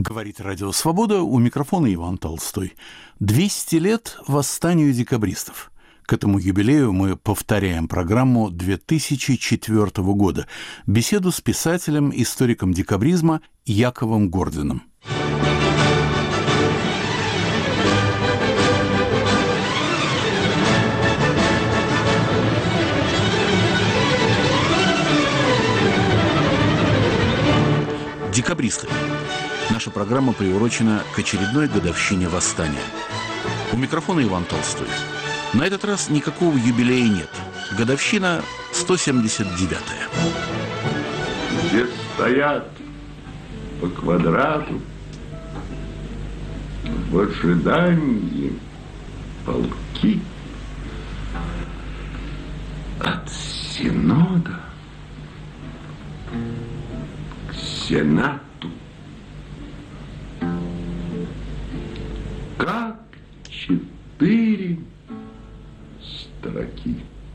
Говорит Радио Свобода, у микрофона Иван Толстой. 200 лет восстанию декабристов. К этому юбилею мы повторяем программу 2004 года. Беседу с писателем, историком декабризма Яковом Гординым. Декабристы. Наша программа приурочена к очередной годовщине восстания. У микрофона Иван Толстой. На этот раз никакого юбилея нет. Годовщина 179-я. Все стоят по квадрату в ожидании полки от Синода к Сенату. Как 4 строки.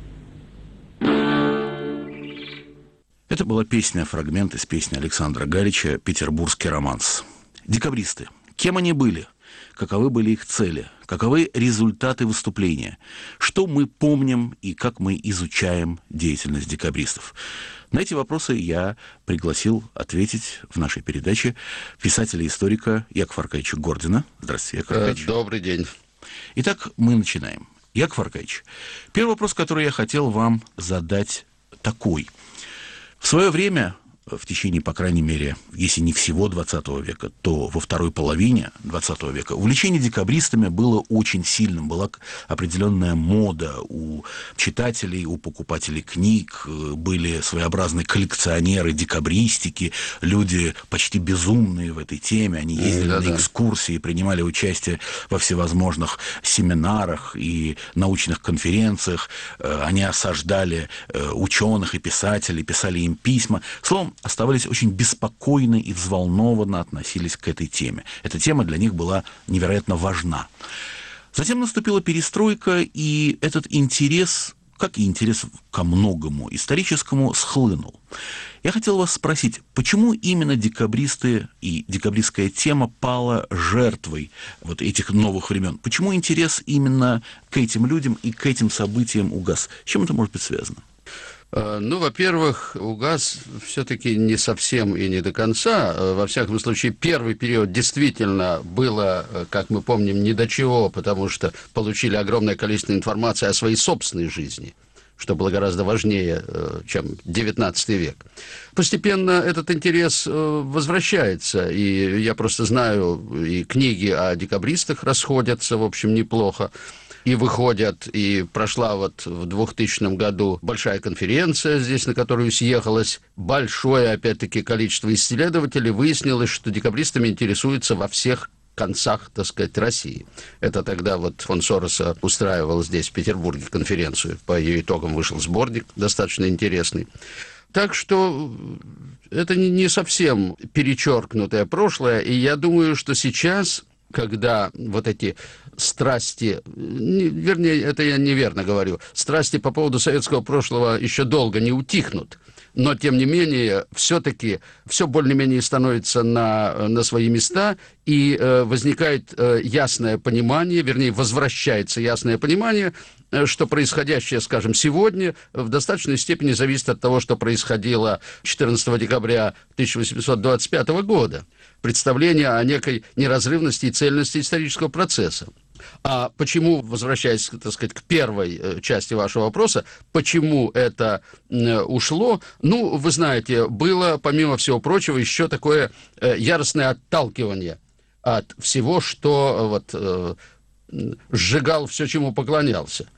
Это была песня, фрагмент из песни Александра Галича «Петербургский романс». Декабристы. Кем они были? Каковы были их цели? Каковы результаты выступления? Что мы помним и как мы изучаем деятельность декабристов? На эти вопросы я пригласил ответить в нашей передаче писателя и историка Якова Аркадьевича Гордина. Здравствуйте, Яков Аркадьевич. Добрый день. Итак, мы начинаем. Яков Аркадьевич, первый вопрос, который я хотел вам задать, такой. В свое время, в течение, по крайней мере, если не всего 20 века, то во второй половине 20 века увлечение декабристами было очень сильным. Была определенная мода у читателей, у покупателей книг, были своеобразные коллекционеры декабристики, люди почти безумные в этой теме. Они ездили на экскурсии, принимали участие во всевозможных семинарах и научных конференциях. Они осаждали ученых и писателей, писали им письма. Словом, оставались очень беспокойны и взволнованно относились к этой теме. Эта тема для них была невероятно важна. Затем наступила перестройка, и этот интерес, как и интерес ко многому историческому, схлынул. Я хотел вас спросить, почему именно декабристы и декабристская тема пала жертвой вот этих новых времен? Почему интерес именно к этим людям и к этим событиям угас? С чем это может быть связано? Ну, во-первых, угас все-таки не совсем и не до конца. Во всяком случае, первый период действительно было, как мы помним, ни до чего, потому что получили огромное количество информации о своей собственной жизни, что было гораздо важнее, чем XIX век. Постепенно этот интерес возвращается, и я просто знаю, и книги о декабристах расходятся, в общем, неплохо. И выходят, и прошла вот в 2000 году большая конференция здесь, на которую съехалось большое, опять-таки, количество исследователей. Выяснилось, что декабристами интересуются во всех концах, так сказать, России. Это тогда вот фонд Сороса устраивал здесь, в Петербурге, конференцию. По ее итогам вышел сборник, достаточно интересный. Так что это не совсем перечеркнутое прошлое, и я думаю, что сейчас, когда вот эти страсти, вернее, это я неверно говорю, страсти по поводу советского прошлого еще долго не утихнут, но, тем не менее, все-таки все более-менее становится на свои места, и возникает ясное понимание, вернее, возвращается ясное понимание, что происходящее, скажем, сегодня в достаточной степени зависит от того, что происходило 14 декабря 1825 года. Представление о некой неразрывности и цельности исторического процесса. А почему, возвращаясь, так сказать, к первой части вашего вопроса, почему это ушло? Ну, вы знаете, было, помимо всего прочего, еще такое яростное отталкивание от всего, что вот сжигал все, чему поклонялся.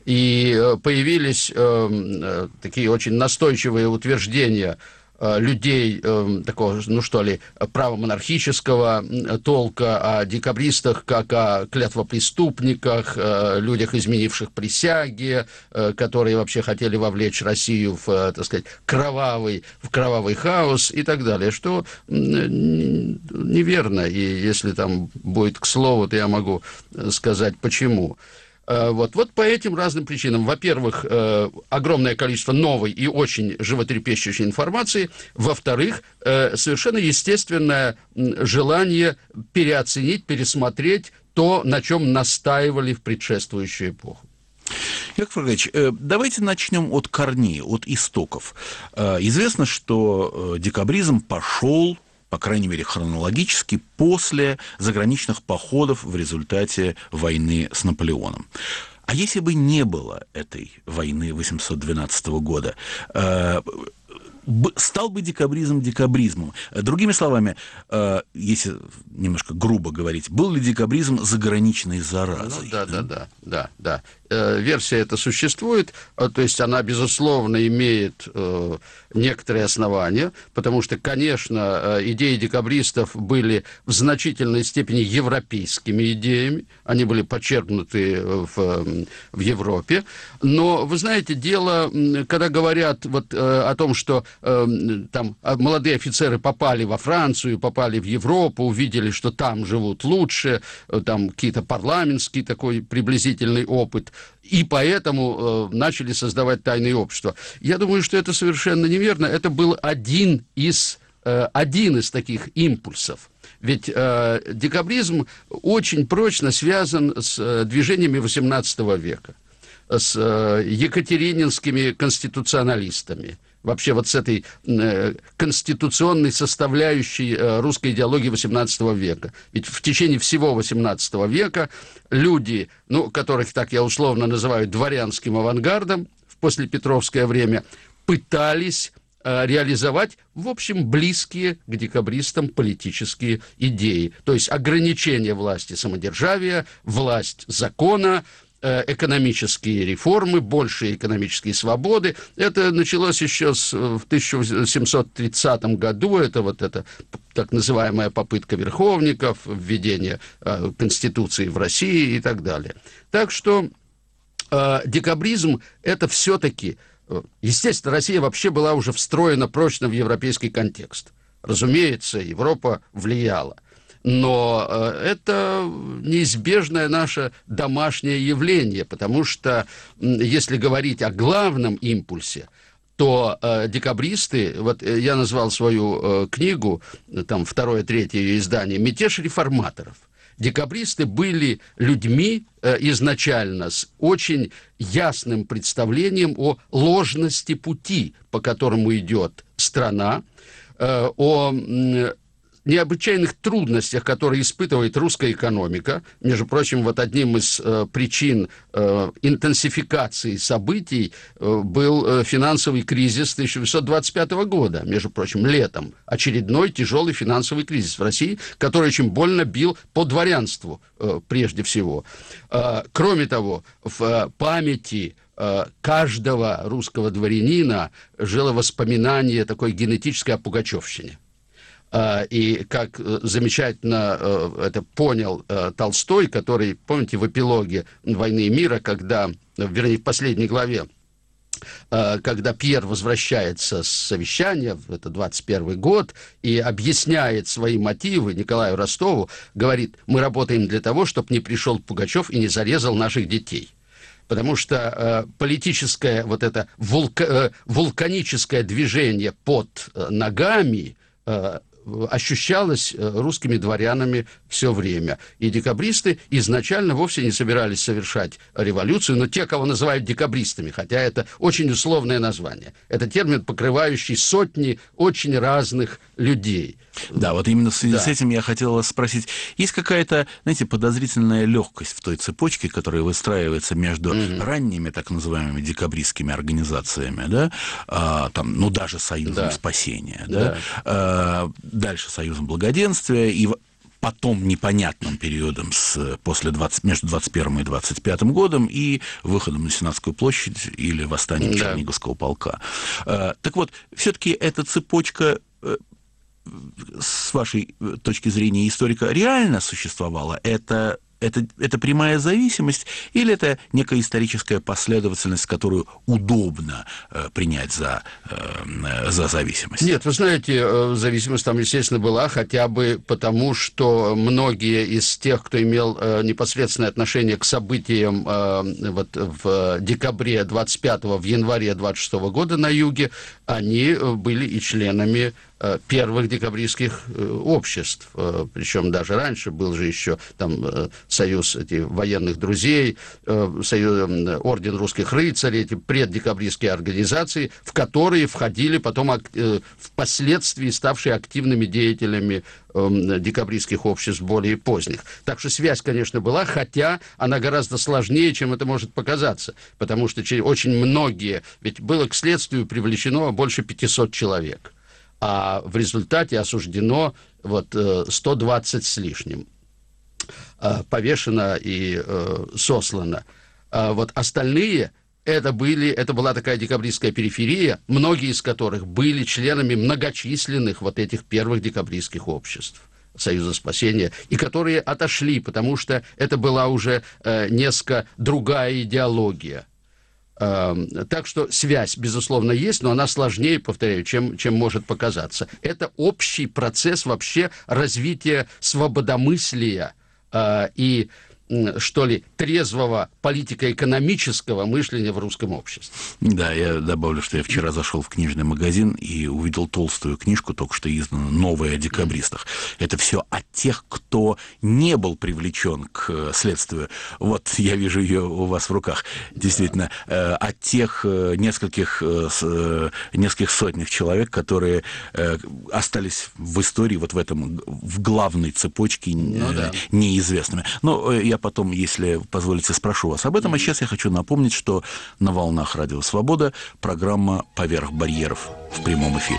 И появились такие очень настойчивые утверждения людей такого, ну что ли, правомонархического толка, о декабристах как о клятвопреступниках, людях, изменивших присяги, которые вообще хотели вовлечь Россию в, так сказать, кровавый хаос и так далее, что неверно. И если там будет к слову, то я могу сказать, почему. Вот по этим разным причинам. Во-первых, огромное количество новой и очень животрепещущей информации. Во-вторых, совершенно естественное желание переоценить, пересмотреть то, на чем настаивали в предшествующую эпоху. Яков Аркадьевич, давайте начнем от корней, от истоков. Известно, что декабризм пошел, по крайней мере, хронологически, после заграничных походов в результате войны с Наполеоном. А если бы не было этой войны 812 года, стал бы декабризм декабризмом? Другими словами, если немножко грубо говорить, был ли декабризм заграничной заразой? Да. Версия эта существует, то есть она, безусловно, имеет некоторые основания, потому что, конечно, идеи декабристов были в значительной степени европейскими идеями, они были почерпнуты в Европе, но, вы знаете, дело, когда говорят о том, что там молодые офицеры попали во Францию, попали в Европу, увидели, что там живут лучше, там какие-то парламентский такой приблизительный опыт, и поэтому начали создавать тайные общества. Я думаю, что это совершенно неверно. Это был один из таких импульсов. Ведь декабризм очень прочно связан с движениями XVIII века, с екатерининскими конституционалистами, вообще с этой конституционной составляющей русской идеологии XVIII века. Ведь в течение всего XVIII века люди, которых так я условно называю дворянским авангардом в послепетровское время, пытались реализовать, в общем, близкие к декабристам политические идеи. То есть ограничение власти самодержавия, власть закона, экономические реформы, большие экономические свободы. Это началось еще в 1730 году. Это так называемая попытка верховников, введение Конституции в России и так далее. Так что декабризм – это все-таки... Естественно, Россия вообще была уже встроена прочно в европейский контекст. Разумеется, Европа влияла. Но это неизбежное наше домашнее явление, потому что, если говорить о главном импульсе, то декабристы, я назвал свою книгу, там второе, третье ее издание, «Мятеж реформаторов». Декабристы были людьми изначально с очень ясным представлением о ложности пути, по которому идет страна, о необычайных трудностях, которые испытывает русская экономика. Между прочим, одним из причин интенсификации событий был финансовый кризис 1925 года, между прочим, летом. Очередной тяжелый финансовый кризис в России, который очень больно бил по дворянству прежде всего. Кроме того, в памяти каждого русского дворянина жило воспоминание такой генетической о пугачевщине. И как замечательно это понял Толстой, который, помните, в эпилоге «Войны и мира», в последней главе, когда Пьер возвращается с совещания, это 21 год, и объясняет свои мотивы Николаю Ростову, говорит: мы работаем для того, чтобы не пришел Пугачев и не зарезал наших детей. Потому что политическое это вулканическое движение под ногами ощущалось русскими дворянами все время. И декабристы изначально вовсе не собирались совершать революцию, но те, кого называют декабристами, хотя это очень условное название. Это термин, покрывающий сотни очень разных людей. Да, именно в связи с этим я хотел вас спросить. Есть какая-то, подозрительная легкость в той цепочке, которая выстраивается между ранними так называемыми декабристскими организациями, да, даже Союзом Спасения, да, дальше Союзом Благоденствия и потом непонятным периодом между 21 и 25 годом и выходом на Сенатскую площадь или восстанием Черниговского полка. Так вот, все-таки эта цепочка, с вашей точки зрения историка, реально существовала? Это это прямая зависимость или это некая историческая последовательность, которую удобно принять за зависимость? Нет, вы знаете, зависимость там, естественно, была, хотя бы потому, что многие из тех, кто имел непосредственное отношение к событиям вот в декабре 25-го, в январе 26-го года на юге, они были и членами первых декабристских обществ. Причем даже раньше был же еще там союз военных друзей, орден русских рыцарей, эти преддекабристские организации, в которые входили потом впоследствии ставшие активными деятелями декабристских обществ более поздних. Так что связь, конечно, была, хотя она гораздо сложнее, чем это может показаться, потому что очень многие, ведь было к следствию привлечено больше 500 человек, а в результате осуждено 120 с лишним, повешено и сослано. Вот остальные... Это была такая декабристская периферия, многие из которых были членами многочисленных вот этих первых декабристских обществ Союза спасения, и которые отошли, потому что это была уже несколько другая идеология. Так что связь, безусловно, есть, но она сложнее, повторяю, чем может показаться. Это общий процесс вообще развития свободомыслия и, что ли, трезвого политико-экономического мышления в русском обществе. Да, я добавлю, что я вчера зашел в книжный магазин и увидел толстую книжку, только что изданную, «Новая о декабристах». Это все о тех, кто не был привлечен к следствию. Вот я вижу ее у вас в руках. Действительно, о тех нескольких сотнях человек, которые остались в истории вот в главной цепочке неизвестными. Но я потом, если позволите, спрошу вас об этом. А сейчас я хочу напомнить, что на волнах Радио Свобода программа «Поверх барьеров» в прямом эфире.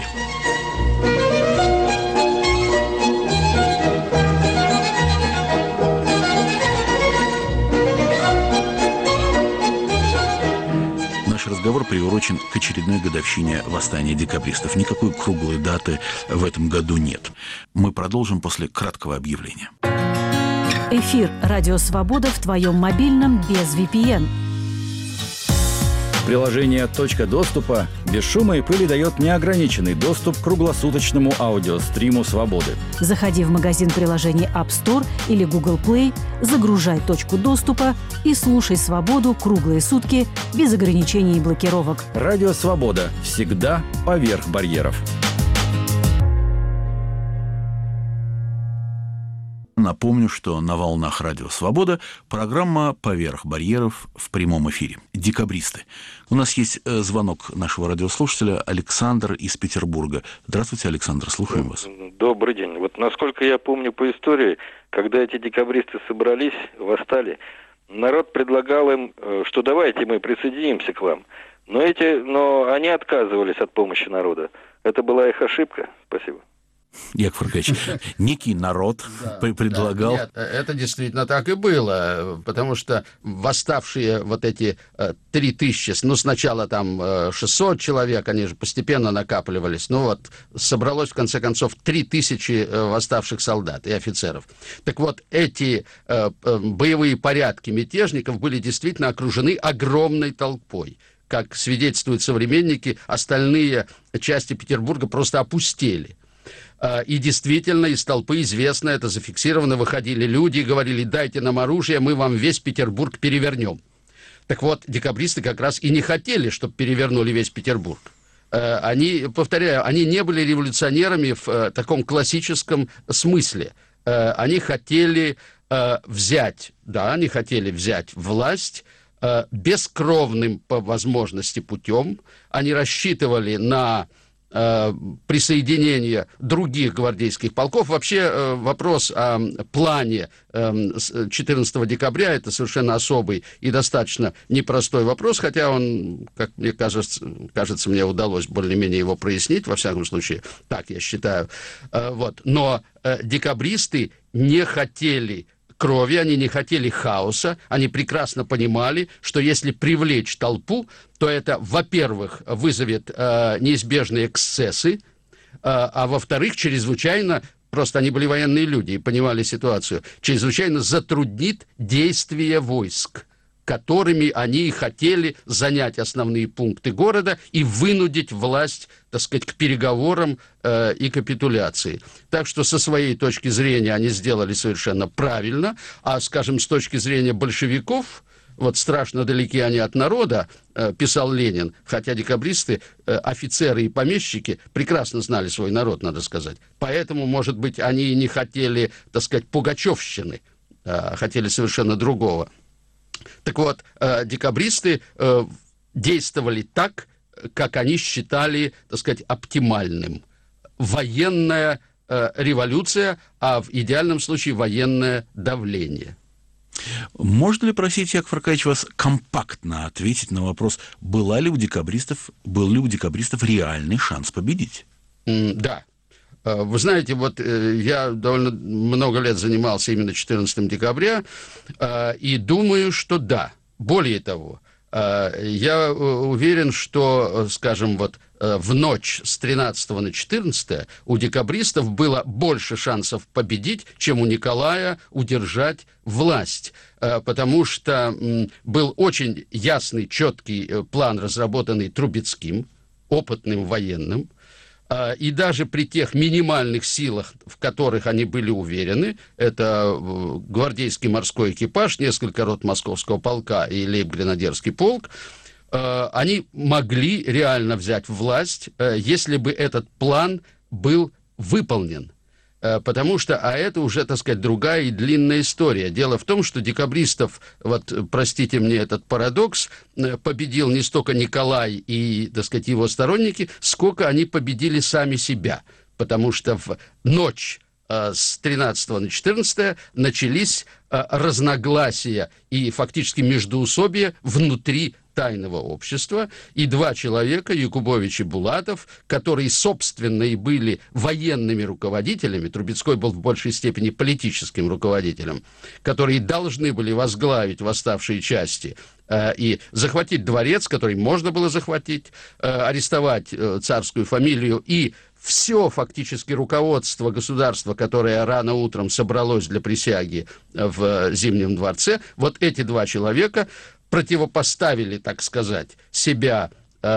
Наш разговор приурочен к очередной годовщине восстания декабристов. Никакой круглой даты в этом году нет. Мы продолжим после краткого объявления. Эфир «Радио Свобода» в твоем мобильном без VPN. Приложение «Точка доступа» без шума и пыли дает неограниченный доступ к круглосуточному аудиостриму «Свободы». Заходи в магазин приложений App Store или Google Play, загружай «Точку доступа» и слушай «Свободу» круглые сутки без ограничений и блокировок. Радио «Свобода» всегда поверх барьеров. Напомню, что на волнах Радио Свобода программа «Поверх барьеров» в прямом эфире. Декабристы. У нас есть звонок нашего радиослушателя Александр из Петербурга. Здравствуйте, Александр, слушаем вас. Добрый день. Вот насколько я помню по истории, когда эти декабристы собрались, восстали, народ предлагал им, что давайте мы присоединимся к вам. Но они отказывались от помощи народа. Это была их ошибка. Спасибо. Яков Аркадьевич, некий народ предлагал... Нет, это действительно так и было, потому что восставшие вот эти 3000, сначала там 600 человек, они же постепенно накапливались, собралось в конце концов 3000 восставших солдат и офицеров. Так вот, эти боевые порядки мятежников были действительно окружены огромной толпой. Как свидетельствуют современники, остальные части Петербурга просто опустели. И действительно, из толпы известно, это зафиксировано, выходили люди и говорили: дайте нам оружие, мы вам весь Петербург перевернем. Так вот, декабристы как раз и не хотели, чтобы перевернули весь Петербург. Они, повторяю, они не были революционерами в таком классическом смысле. Они хотели взять власть бескровным по возможности путем. Они рассчитывали на присоединение других гвардейских полков. Вообще вопрос о плане 14 декабря – это совершенно особый и достаточно непростой вопрос, хотя он, как мне кажется, мне удалось более-менее его прояснить, во всяком случае, так я считаю. Но декабристы не хотели крови, они не хотели хаоса, они прекрасно понимали, что если привлечь толпу, то это, во-первых, вызовет неизбежные эксцессы, а во-вторых, чрезвычайно просто они были военные люди и понимали ситуацию, чрезвычайно затруднит действия войск, которыми они хотели занять основные пункты города и вынудить власть, так сказать, к переговорам и капитуляции. Так что со своей точки зрения они сделали совершенно правильно, а, скажем, с точки зрения большевиков, вот страшно далеки они от народа, писал Ленин, хотя декабристы, офицеры и помещики прекрасно знали свой народ, надо сказать. Поэтому, может быть, они и не хотели, так сказать, пугачевщины, а хотели совершенно другого. Так вот, декабристы действовали так, как они считали, так сказать, оптимальным. Военная революция, а в идеальном случае военное давление. Можно ли просить, Яков Аркадьевич, вас компактно ответить на вопрос, был ли у декабристов реальный шанс победить? Да. Вы знаете, вот я довольно много лет занимался именно 14 декабря, и думаю, что да. Более того, я уверен, что, скажем, вот в ночь с 13 на 14 у декабристов было больше шансов победить, чем у Николая удержать власть, потому что был очень ясный, четкий план, разработанный Трубецким, опытным военным, и даже при тех минимальных силах, в которых они были уверены, это гвардейский морской экипаж, несколько рот московского полка и лейб-гренадерский полк, они могли реально взять власть, если бы этот план был выполнен. Потому что, это уже, так сказать, другая и длинная история. Дело в том, что декабристов, вот, простите мне этот парадокс, победил не столько Николай и, так сказать, его сторонники, сколько они победили сами себя. Потому что в ночь с 13 на 14 начались разногласия и фактически междоусобия внутри тайного общества, и два человека, Якубович и Булатов, которые, собственно, и были военными руководителями, Трубецкой был в большей степени политическим руководителем, которые должны были возглавить восставшие части и захватить дворец, который можно было захватить, арестовать царскую фамилию и все фактически руководство государства, которое рано утром собралось для присяги в Зимнем дворце, вот эти два человека противопоставили, так сказать, себя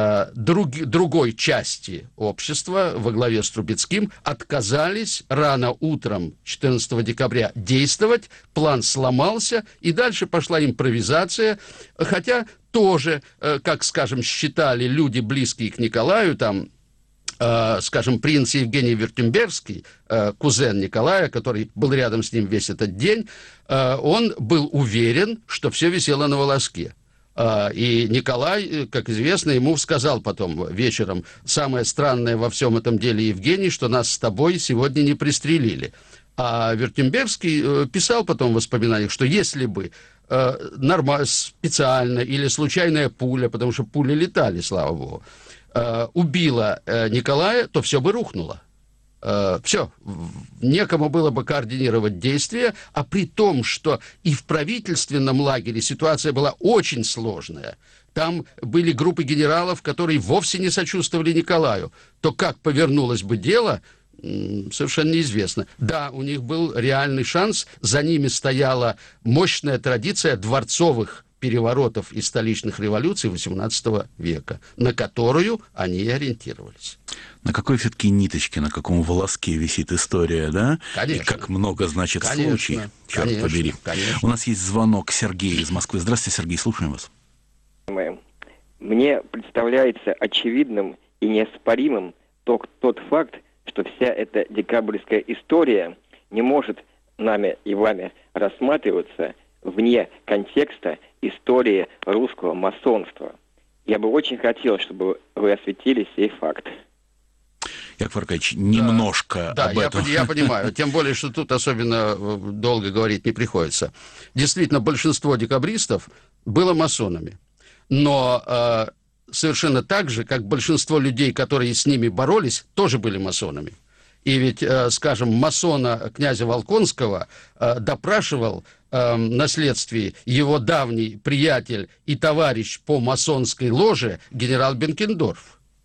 другой части общества во главе с Трубецким, отказались рано утром 14 декабря действовать, план сломался, и дальше пошла импровизация, хотя тоже, как, скажем, считали люди, близкие к Николаю, там, скажем, принц Евгений Вюртембергский, кузен Николая, который был рядом с ним весь этот день, он был уверен, что все висело на волоске. И Николай, как известно, ему сказал потом вечером: самое странное во всем этом деле, Евгений, что нас с тобой сегодня не пристрелили. А Вюртембергский писал потом в воспоминаниях, что если бы специально или случайная пуля, потому что пули летали, слава богу, убила Николая, то все бы рухнуло. Все, некому было бы координировать действия, а при том, что и в правительственном лагере ситуация была очень сложная. Там были группы генералов, которые вовсе не сочувствовали Николаю. То как повернулось бы дело, совершенно неизвестно. Да, у них был реальный шанс, за ними стояла мощная традиция дворцовых переворотов и столичных революций XVIII века, на которую они и ориентировались. На какой все-таки ниточке, на каком волоске висит история, да? Конечно. И как много значит случай, черт конечно, побери. Конечно. У нас есть звонок Сергея из Москвы. Здравствуйте, Сергей, слушаем вас. Мне представляется очевидным и неоспоримым тот факт, что вся эта декабрьская история не может нами и вами рассматриваться вне контекста истории русского масонства. Я бы очень хотел, чтобы вы осветили сей факт. Яков Аркадьевич, немножко об этом. Я понимаю. Тем более, что тут особенно долго говорить не приходится. Действительно, большинство декабристов было масонами. Но совершенно так же, как большинство людей, которые с ними боролись, тоже были масонами. И ведь, скажем, масона князя Волконского допрашивал на следствии его давний приятель и товарищ по масонской ложе генерал Бенкендорф.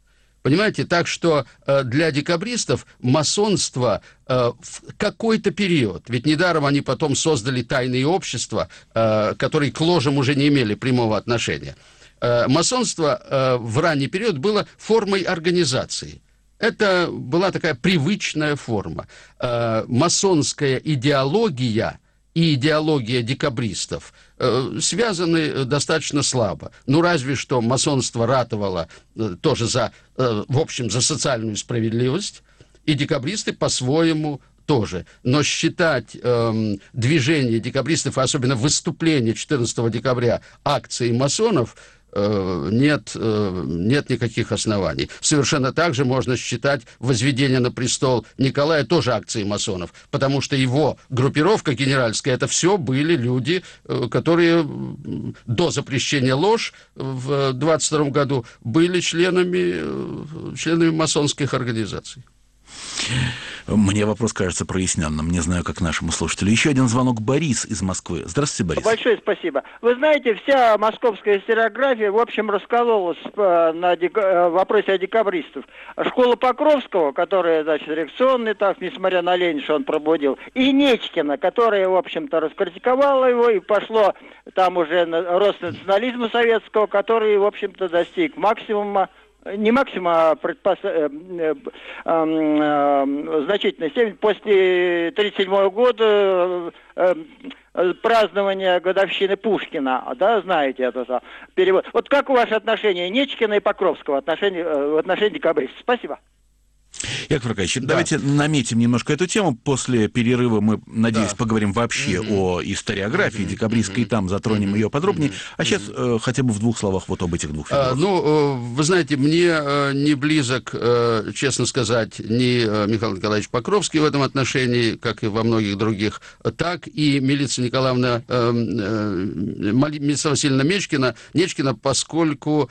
Понимаете, так что для декабристов масонство в какой-то период, ведь недаром они потом создали тайные общества, которые к ложам уже не имели прямого отношения. Масонство в ранний период было формой организации. Это была такая привычная форма. Масонская идеология и идеология декабристов связаны достаточно слабо. Ну, разве что масонство ратовало тоже в общем, за социальную справедливость, и декабристы по-своему тоже. Но считать движение декабристов, особенно выступление 14 декабря акцией масонов, нет никаких оснований. Совершенно так же можно считать возведение на престол Николая тоже акцией масонов, потому что его группировка генеральская, это все были люди, которые до запрещения лож в 22 году были членами масонских организаций. Мне вопрос кажется проясненным, не знаю, как нашему слушателю. Еще один звонок. Борис из Москвы. Здравствуйте, Борис. Большое спасибо. Вы знаете, вся московская историография, в общем, раскололась на вопросе о декабристов. Школа Покровского, которая, значит, реакционный, так, несмотря на лень, что он пробудил, и Нечкина, которая, в общем-то, раскритиковала его, и пошло там уже рост национализма советского, который, в общем-то, достиг максимума. Не максимум, а значительной степени. После 1937 года празднования годовщины Пушкина, да, знаете это перевод. Вот как ваше отношение Нечкина и Покровского в отношении декабристов? Спасибо. Яков Аркадьевич, давайте наметим немножко эту тему. После перерыва мы, надеюсь, поговорим вообще о историографии декабристской, и там затронем ее подробнее. А сейчас хотя бы в двух словах вот об этих двух фигурах. Вы знаете, мне не близок, честно сказать, ни Михаил Николаевич Покровский в этом отношении, как и во многих других, так и Милица Васильевна Нечкина, поскольку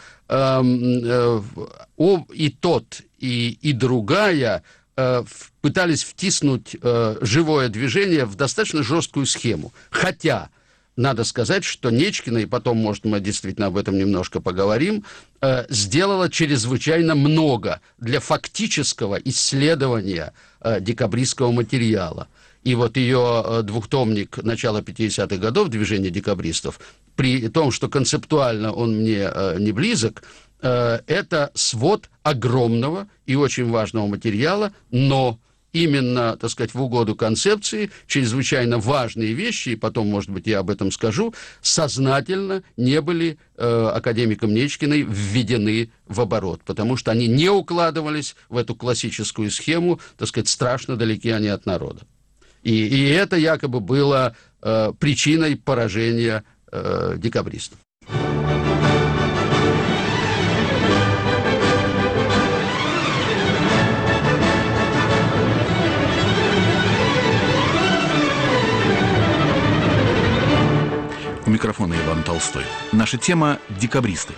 и тот, и другая пытались втиснуть живое движение в достаточно жесткую схему. Хотя, надо сказать, что Нечкина, и потом, может, мы действительно об этом немножко поговорим, сделала чрезвычайно много для фактического исследования декабристского материала. И вот ее двухтомник начала 50-х годов «Движение декабристов», при том, что концептуально он мне не близок, это свод огромного и очень важного материала, но именно, так сказать, в угоду концепции чрезвычайно важные вещи, и потом, может быть, я об этом скажу, сознательно не были академиком Нечкиной введены в оборот, потому что они не укладывались в эту классическую схему, так сказать, страшно далеки они от народа. И это якобы было причиной поражения декабристов. У микрофона Иван Толстой. Наша тема – декабристы.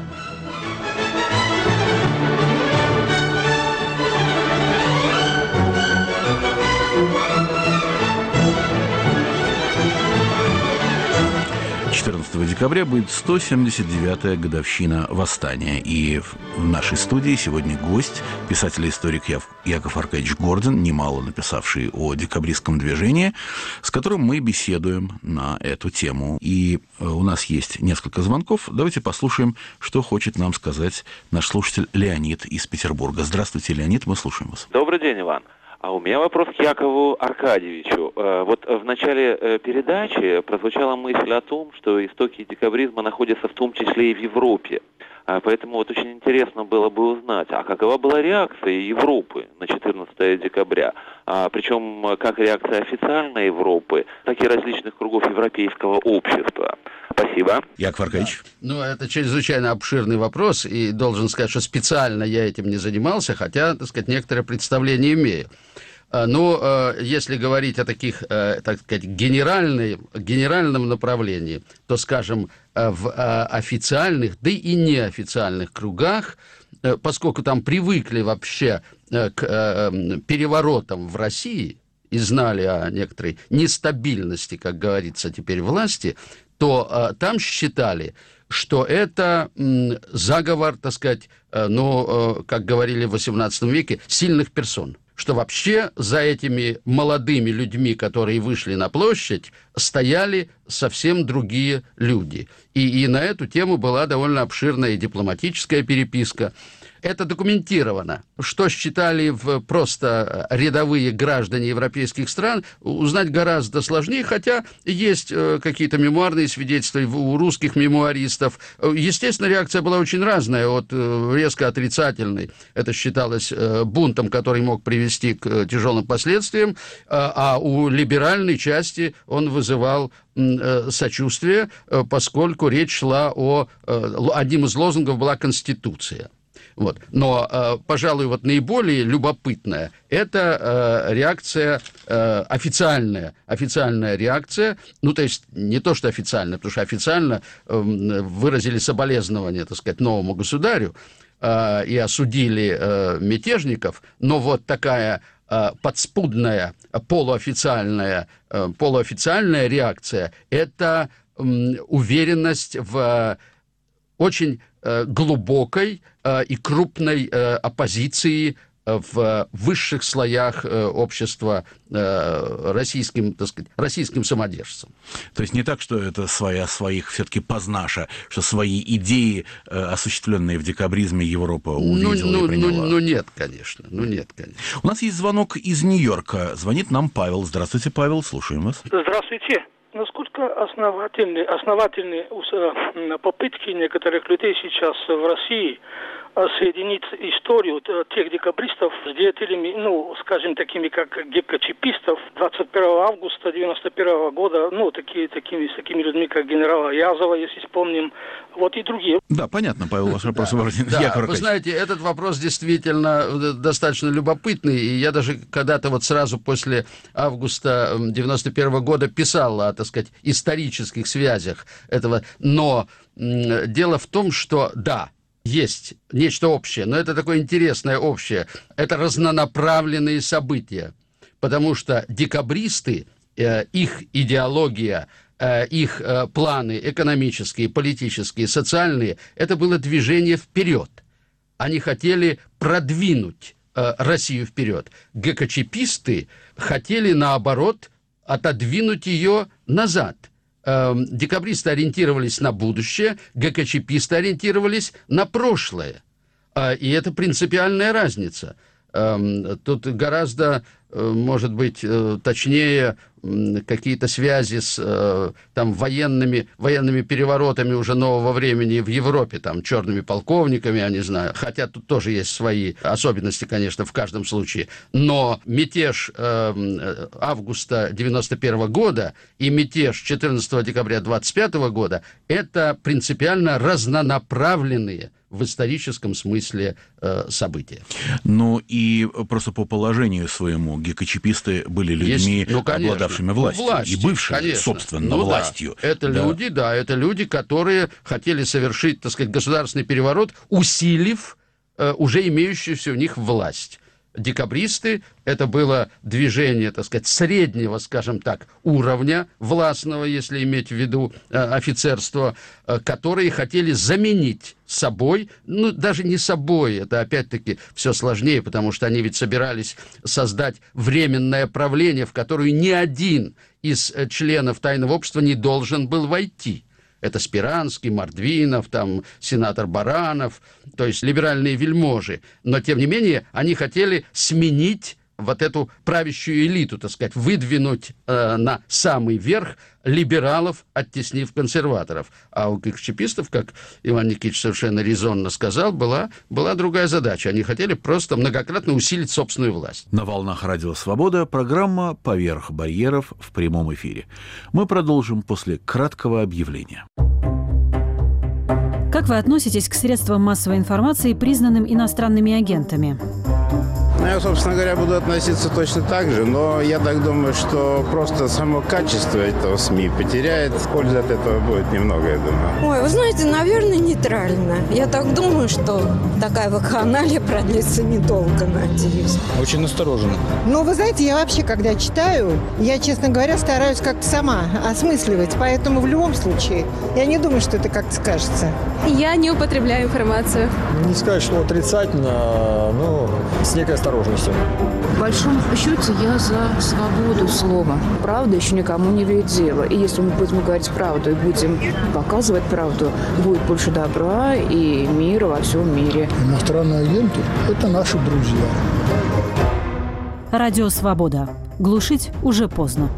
Декабря будет 179-я годовщина восстания. И в нашей студии сегодня гость, писатель-историк Яков Аркадьевич Гордин, немало написавший о декабристском движении, с которым мы беседуем на эту тему. И у нас есть несколько звонков. Давайте послушаем, что хочет нам сказать наш слушатель Леонид из Петербурга. Здравствуйте, Леонид, мы слушаем вас. Добрый день, Иван. А у меня вопрос к Якову Аркадьевичу. Вот в начале передачи прозвучала мысль о том, что истоки декабризма находятся в том числе и в Европе. Поэтому вот очень интересно было бы узнать, а какова была реакция Европы на 14 декабря? Причем как реакция официальной Европы, так и различных кругов европейского общества. Спасибо. Яков Аркадьевич. Ну, это чрезвычайно обширный вопрос, и должен сказать, что специально я этим не занимался, хотя, так сказать, некоторое представление имею. Но если говорить о таких, так сказать, генеральном направлении, то, скажем, в официальных, да и неофициальных кругах, поскольку там привыкли вообще к переворотам в России и знали о некоторой нестабильности, как говорится теперь, власти, то там считали, что это заговор, так сказать, как говорили в XVIII веке, сильных персон. Что вообще за этими молодыми людьми, которые вышли на площадь, стояли совсем другие люди. И на эту тему была довольно обширная дипломатическая переписка. Это документировано. Что считали просто рядовые граждане европейских стран, узнать гораздо сложнее, хотя есть какие-то мемуарные свидетельства у русских мемуаристов. Естественно, реакция была очень разная, резко отрицательной. Это считалось бунтом, который мог привести к тяжелым последствиям, а у либеральной части он вызывал сочувствие, поскольку речь шла одним из лозунгов была «Конституция». Но, пожалуй, наиболее любопытная – это реакция, официальная реакция, то есть не то, что официальная, потому что официально выразили соболезнования, новому государю и осудили мятежников, но такая подспудная, полуофициальная реакция – это уверенность в очень глубокой и крупной оппозиции в высших слоях общества российским самодержцам. То есть не так, что это своих все-таки познаша, что свои идеи, осуществленные в декабризме, Европа увидела и приняла? Нет, конечно. У нас есть звонок из Нью-Йорка. Звонит нам Павел. Здравствуйте, Павел, слушаем вас. Здравствуйте. Насколько основательны попытки некоторых людей сейчас в России соединить историю тех декабристов с деятелями, скажем, такими как ГКЧПистов 21 августа 91 года, с такими людьми, как генерала Язова, если вспомним, и другие. Да, понятно, Павел, ваш вопрос. Вы знаете, этот вопрос действительно достаточно любопытный, и я даже когда-то сразу после августа 91 года писал о, исторических связях этого, но дело в том, что, да, есть нечто общее, но это такое интересное общее. Это разнонаправленные события, потому что декабристы, их идеология, их планы экономические, политические, социальные, это было движение вперед. Они хотели продвинуть Россию вперед. ГКЧПисты хотели, наоборот, отодвинуть ее назад. Декабристы ориентировались на будущее, ГКЧПисты ориентировались на прошлое. И это принципиальная разница. Тут гораздо, может быть, точнее какие-то связи с военными переворотами уже нового времени в Европе, черными полковниками, я не знаю, хотя тут тоже есть свои особенности, конечно, в каждом случае. Но мятеж августа 91 года и мятеж 14 декабря 25 года – это принципиально разнонаправленные в историческом смысле события. И просто по положению своему ГКЧПисты были людьми, обладавшими властью и бывшими, конечно, собственно, властью. Это люди, которые хотели совершить, государственный переворот, усилив уже имеющуюся у них власть. Декабристы – это было движение, среднего, скажем так, уровня властного, если иметь в виду офицерство, которые хотели заменить собой, даже не собой, это опять-таки все сложнее, потому что они ведь собирались создать временное правление, в которое ни один из членов тайного общества не должен был войти. Это Спиранский, Мордвинов, сенатор Баранов, то есть либеральные вельможи. Но, тем не менее, они хотели сменить эту правящую элиту, выдвинуть на самый верх либералов, оттеснив консерваторов. А у ГКЧПистов, как Иван Никитич совершенно резонно сказал, была другая задача. Они хотели просто многократно усилить собственную власть. На волнах Радио Свобода программа «Поверх барьеров» в прямом эфире. Мы продолжим после краткого объявления. Как вы относитесь к средствам массовой информации, признанным иностранными агентами? Я, собственно говоря, буду относиться точно так же, но я так думаю, что просто само качество этого СМИ потеряет. Пользы от этого будет немного, я думаю. Ой, вы знаете, наверное, нейтрально. Я так думаю, что такая вакханалия продлится недолго, надеюсь. Очень настороженно. Ну, вы знаете, я вообще, когда читаю, я, честно говоря, стараюсь как-то сама осмысливать. Поэтому в любом случае, я не думаю, что это как-то скажется. Я не употребляю информацию. Не сказать, что отрицательно, но с некой осторожностью. В большом счете я за свободу слова. Правда еще никому не вредила. И если мы будем говорить правду и будем показывать правду, будет больше добра и мира во всем мире. Иностранные агенты – это наши друзья. Радио «Свобода». Глушить уже поздно.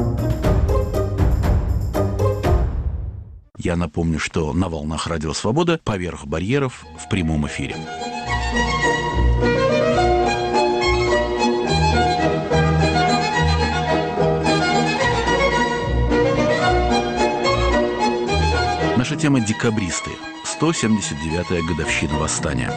Я напомню, что на волнах Радио «Свобода» «Поверх барьеров» в прямом эфире. Наша тема «Декабристы». 179-я годовщина восстания.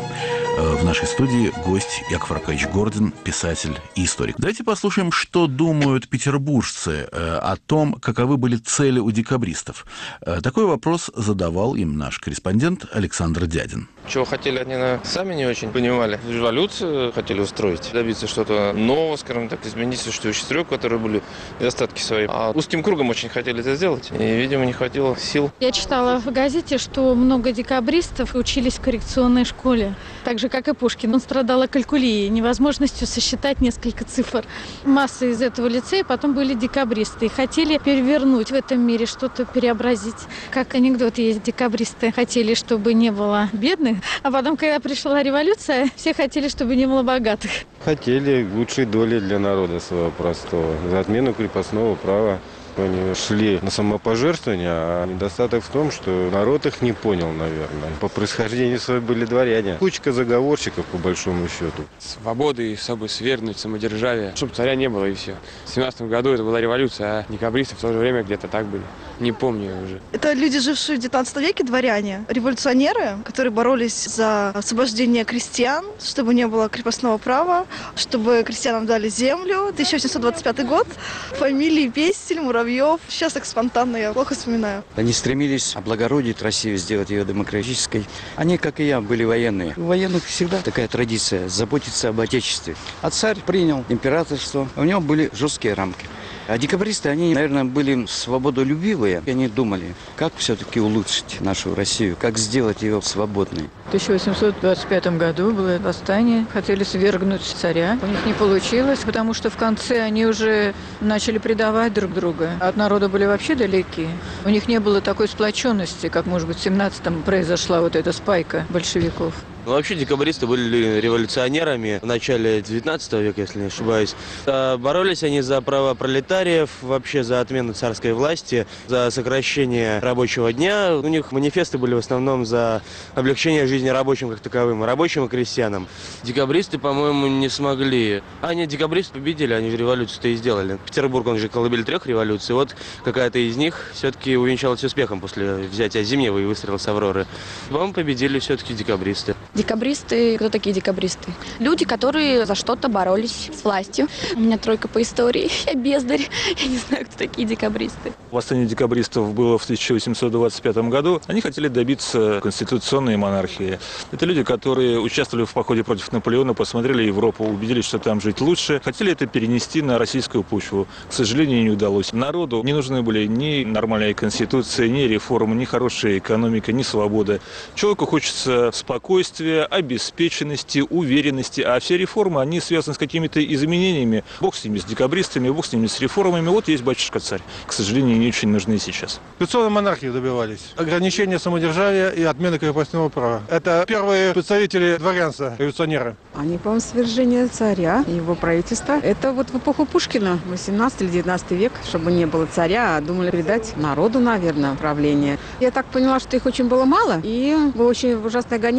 В нашей студии гость Яков Аркадьевич Гордин, писатель и историк. Давайте послушаем, что думают петербуржцы о том, каковы были цели у декабристов. Такой вопрос задавал им наш корреспондент Александр Дядин. Чего хотели они, сами не очень понимали. Революцию хотели устроить, добиться что-то нового, скажем так, изменить существующий строй, у которых были недостатки свои. А узким кругом очень хотели это сделать, и, видимо, не хватило сил. Я читала в газете, что много декабристов учились в коррекционной школе. Так же, как и Пушкин. Он страдал калькулией, невозможностью сосчитать несколько цифр. Масса из этого лицея потом были декабристы и хотели перевернуть в этом мире, что-то преобразить. Как анекдот есть, декабристы хотели, чтобы не было бедных, а потом, когда пришла революция, все хотели, чтобы не было богатых. Хотели лучшей доли для народа своего простого, за отмену крепостного права. Они шли на самопожертвование, а недостаток в том, что народ их не понял, наверное. По происхождению свои были дворяне. Кучка заговорщиков, по большому счету. Свободы, собой свергнуть, самодержавие, чтобы царя не было, и все. В 17 году это была революция, а декабристы в то же время где-то так были. Не помню уже. Это люди, жившие в 19 веке, дворяне, революционеры, которые боролись за освобождение крестьян, чтобы не было крепостного права, чтобы крестьянам дали землю. 1825 год. Фамилии Пестель, Муравьев. Сейчас так спонтанно я плохо вспоминаю. Они стремились облагородить Россию, сделать ее демократической. Они, как и я, были военные. У военных всегда такая традиция – заботиться об отечестве. А царь принял императорство, у него были жесткие рамки. А декабристы, они, наверное, были свободолюбивые. Они думали, как все-таки улучшить нашу Россию, как сделать ее свободной. В 1825 году было восстание. Хотели свергнуть царя. У них не получилось, потому что в конце они уже начали предавать друг друга. От народа были вообще далеки. У них не было такой сплоченности, как, может быть, в 17-м произошла вот эта спайка большевиков. Вообще декабристы были революционерами в начале 19 века, если не ошибаюсь. Боролись они за права пролетариев, вообще за отмену царской власти, за сокращение рабочего дня. У них манифесты были в основном за облегчение жизни рабочим как таковым, рабочим и крестьянам. Декабристы, по-моему, не смогли. Декабристы победили, они же революцию-то и сделали. Петербург, он же колыбель 3 революций. Вот какая-то из них все-таки увенчалась успехом после взятия Зимнего и выстрела с Авроры. По-моему, победили все-таки декабристы. Декабристы, кто такие декабристы? Люди, которые за что-то боролись с властью. У меня 3 по истории, я бездарь, я не знаю, кто такие декабристы. Восстание декабристов было в 1825 году. Они хотели добиться конституционной монархии. Это люди, которые участвовали в походе против Наполеона, посмотрели Европу, убедились, что там жить лучше. Хотели это перенести на российскую почву. К сожалению, не удалось. Народу не нужны были ни нормальная конституция, ни реформы, ни хорошая экономика, ни свобода. Человеку хочется спокойствия, обеспеченности, уверенности. А все реформы, они связаны с какими-то изменениями. Бог с ними, с декабристами, бог с ними, с реформами. Вот есть батюшка-царь. К сожалению, не очень нужны сейчас. Конституционной монархии добивались. Ограничение самодержавия и отмена крепостного права. Это первые представители дворянства, революционеры. Они, по-моему, свержение царя и его правительства. Это вот в эпоху Пушкина, 18 или 19 век, чтобы не было царя, а думали передать народу, наверное, правление. Я так поняла, что их очень было мало, и было очень ужасное гонение.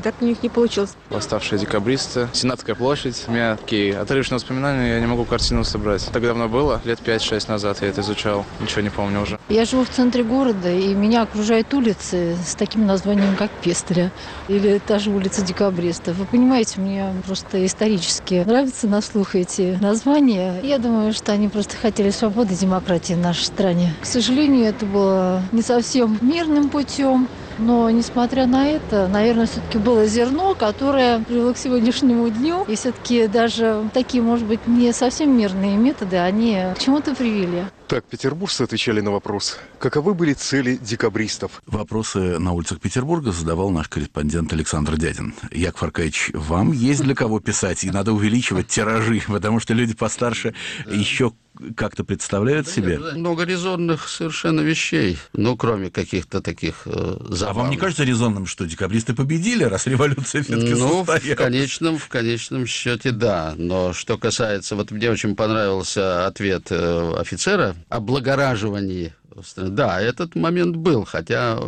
так у них не получилось. Восставшие декабристы, Сенатская площадь. У меня такие отрывочные воспоминания, я не могу картину собрать. Так давно было, лет 5-6 назад я это изучал, ничего не помню уже. Я живу в центре города, и меня окружают улицы с таким названием, как Пестеля, или та же улица Декабристов. Вы понимаете, мне просто исторически нравятся на слух эти названия. Я думаю, что они просто хотели свободы и демократии в нашей стране. К сожалению, это было не совсем мирным путем. Но, несмотря на это, наверное, все-таки было зерно, которое привело к сегодняшнему дню. И все-таки даже такие, может быть, не совсем мирные методы, они к чему-то привели. Так, петербуржцы отвечали на вопрос. Каковы были цели декабристов? Вопросы на улицах Петербурга задавал наш корреспондент Александр Дядин. Яков Аркадьевич, вам есть для кого писать, и надо увеличивать тиражи, потому что люди постарше еще как-то представляют себе? Много резонных совершенно вещей, ну, кроме каких-то таких забавных. А вам не кажется резонным, что декабристы победили, раз революция все-таки состоялась? В конечном счете, да. Но что касается... Вот мне очень понравился ответ офицера о облагораживании. Да, этот момент был, хотя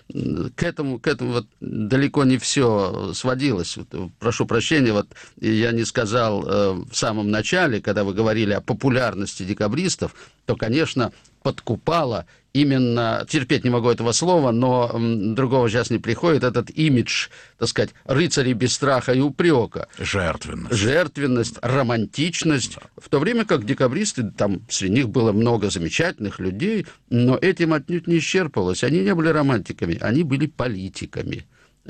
к этому вот далеко не все сводилось. Прошу прощения, вот я не сказал в самом начале, когда вы говорили о популярности декабристов, то, конечно, подкупало именно, терпеть не могу этого слова, но другого сейчас не приходит, этот имидж, так сказать, рыцарей без страха и упрека. Жертвенность, романтичность. Да. В то время как декабристы, там среди них было много замечательных людей, но этим отнюдь не исчерпывалось. Они не были романтиками, они были политиками.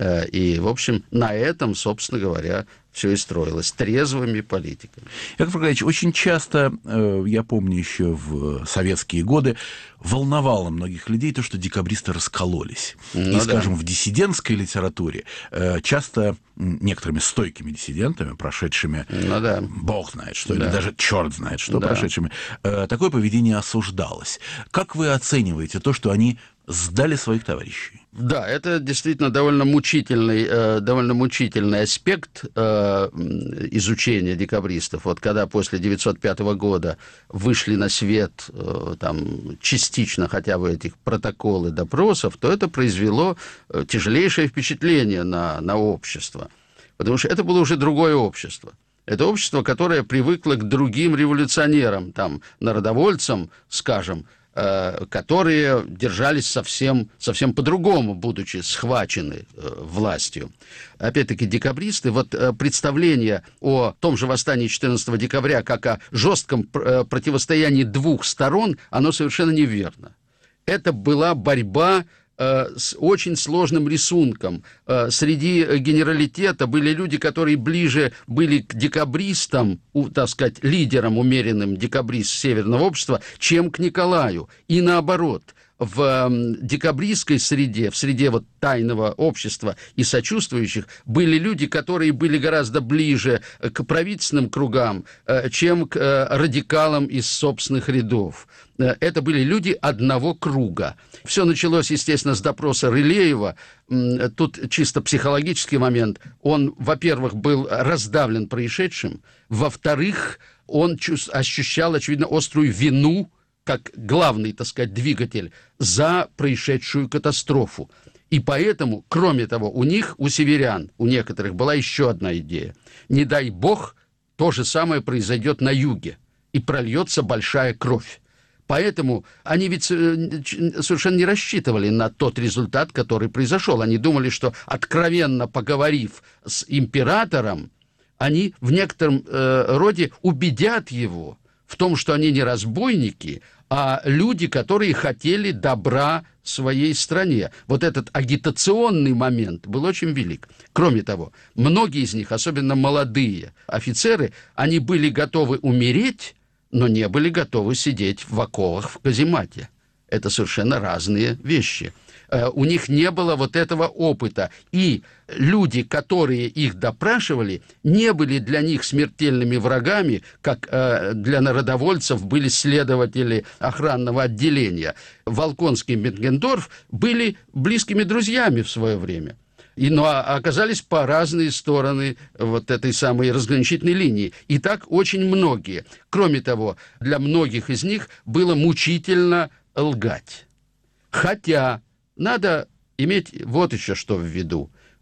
И, в общем, на этом, собственно говоря, все и строилось, трезвыми политиками. Яков Аркадьевич, очень часто, я помню еще в советские годы, волновало многих людей то, что декабристы раскололись. И, скажем, в диссидентской литературе часто некоторыми стойкими диссидентами, прошедшими, бог знает что, или даже черт знает что, прошедшими, такое поведение осуждалось. Как вы оцениваете то, что они сдали своих товарищей? Да, это действительно довольно мучительный аспект изучения декабристов. Вот когда после 1905 года вышли на свет там, частично хотя бы этих протоколы допросов, то это произвело тяжелейшее впечатление на общество. Потому что это было уже другое общество. Это общество, которое привыкло к другим революционерам, там, народовольцам, скажем, которые держались совсем по-другому, будучи схвачены властью. Опять-таки, декабристы, вот представление о том же восстании 14 декабря как о жестком противостоянии двух сторон, оно совершенно неверно. Это была борьба с очень сложным рисунком. Среди генералитета были люди, которые ближе были к декабристам, так сказать, лидерам умеренным декабрист северного общества, чем к Николаю. И наоборот, в декабристской среде, в среде вот тайного общества и сочувствующих, были люди, которые были гораздо ближе к правительственным кругам, чем к радикалам из собственных рядов. Это были люди одного круга. Все началось, естественно, с допроса Рылеева. Тут чисто психологический момент. Он, во-первых, был раздавлен происшедшим. Во-вторых, он ощущал, очевидно, острую вину, как главный, так сказать, двигатель за происшедшую катастрофу. И поэтому, кроме того, у северян, у некоторых была еще одна идея. Не дай бог, то же самое произойдет на юге, и прольется большая кровь. Поэтому они ведь совершенно не рассчитывали на тот результат, который произошел. Они думали, что, откровенно поговорив с императором, они в некотором роде убедят его в том, что они не разбойники, а люди, которые хотели добра своей стране. Вот этот агитационный момент был очень велик. Кроме того, многие из них, особенно молодые офицеры, они были готовы умереть, но не были готовы сидеть в оковах в каземате. Это совершенно разные вещи. У них не было вот этого опыта. И люди, которые их допрашивали, не были для них смертельными врагами, как для народовольцев были следователи охранного отделения. Волконский и Бенкендорф были близкими друзьями в свое время. Но оказались по разные стороны вот этой самой разграничительной линии. И так очень многие. Кроме того, для многих из них было мучительно лгать. Хотя надо иметь вот еще что в виду,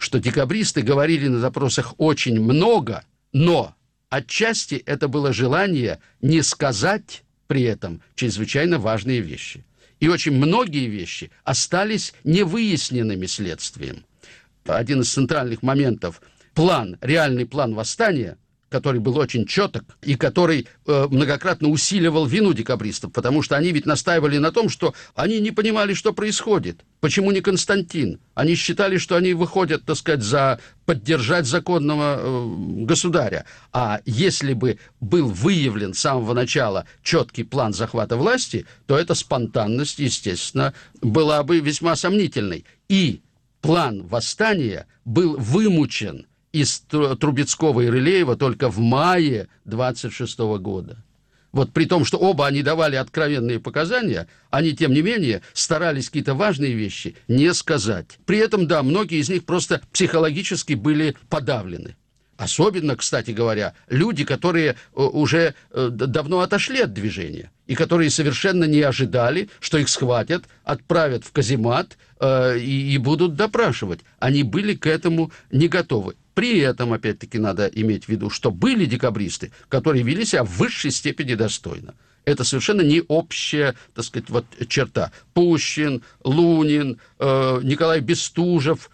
что декабристы говорили на допросах очень много, но отчасти это было желание не сказать при этом чрезвычайно важные вещи. И очень многие вещи остались невыясненными следствием. Один из центральных моментов – реальный план восстания, который был очень четок и который многократно усиливал вину декабристов, потому что они ведь настаивали на том, что они не понимали, что происходит. Почему не Константин? Они считали, что они выходят, так сказать, поддержать законного государя. А если бы был выявлен с самого начала четкий план захвата власти, то эта спонтанность, естественно, была бы весьма сомнительной. И план восстания был вымучен из Трубецкого и Рылеева только в мае 26 года. Вот при том, что оба они давали откровенные показания, они, тем не менее, старались какие-то важные вещи не сказать. При этом, да, многие из них просто психологически были подавлены. Особенно, кстати говоря, люди, которые уже давно отошли от движения и которые совершенно не ожидали, что их схватят, отправят в каземат и будут допрашивать. Они были к этому не готовы. При этом, опять-таки, надо иметь в виду, что были декабристы, которые вели себя в высшей степени достойно. Это совершенно не общая, так сказать, вот черта. Пущин, Лунин, Николай Бестужев.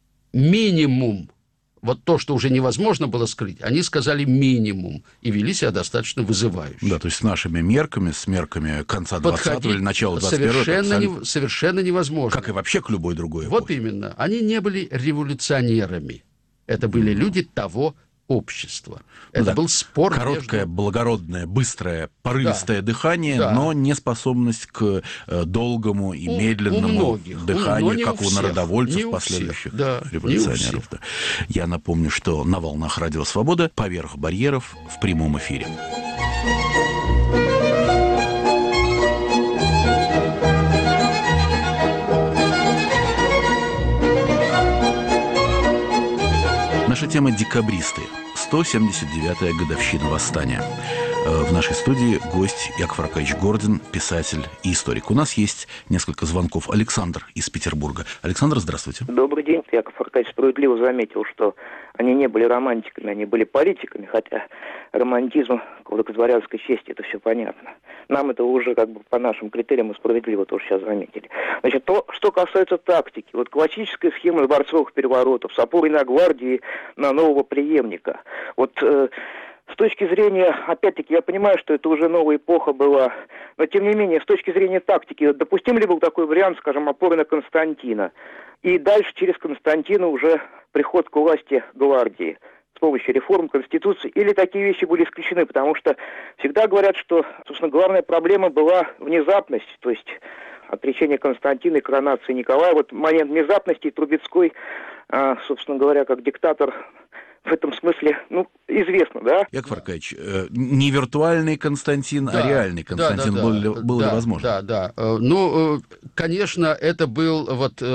Минимум. Вот то, что уже невозможно было скрыть, они сказали минимум и вели себя достаточно вызывающе. Да, то есть с нашими мерками, с мерками конца 20-го или начала 21-го совершенно невозможно. Как и вообще к любой другой эпохе. Вот именно. Они не были революционерами. Это были люди того общества. Это был спор короткое, благородное, быстрое, порывистое дыхание, но не способность к долгому и медленному дыханию, как у народовольцев, последующих революционеров. Да. Я напомню, что на волнах Радио Свобода «Поверх барьеров» в прямом эфире. Наша тема «Декабристы». 179-я годовщина восстания. В нашей студии гость Яков Аркадьевич Гордин, писатель и историк. У нас есть несколько звонков. Александр из Петербурга. Александр, здравствуйте. Добрый день. Яков Аркадьевич справедливо заметил, что они не были романтиками, они были политиками, хотя романтизм к дворянской чести, это все понятно. Нам это уже как бы по нашим критериям и справедливо тоже сейчас заметили. Значит, то, что касается тактики, вот классическая схема дворцовых переворотов с опорой на гвардии, на нового преемника. Вот с точки зрения, опять-таки, я понимаю, что это уже новая эпоха была, но тем не менее, с точки зрения тактики, допустим ли был такой вариант, скажем, опоры на Константина, и дальше через Константина уже приход к власти гвардии с помощью реформ Конституции, или такие вещи были исключены, потому что всегда говорят, что, собственно, главная проблема была внезапность, то есть отречение Константина и коронации Николая. Вот момент внезапности Трубецкой, собственно говоря, как диктатор в этом смысле, известно, да? Яков Аркадьевич, не виртуальный Константин, а реальный Константин был ли возможно? Да. Конечно, это был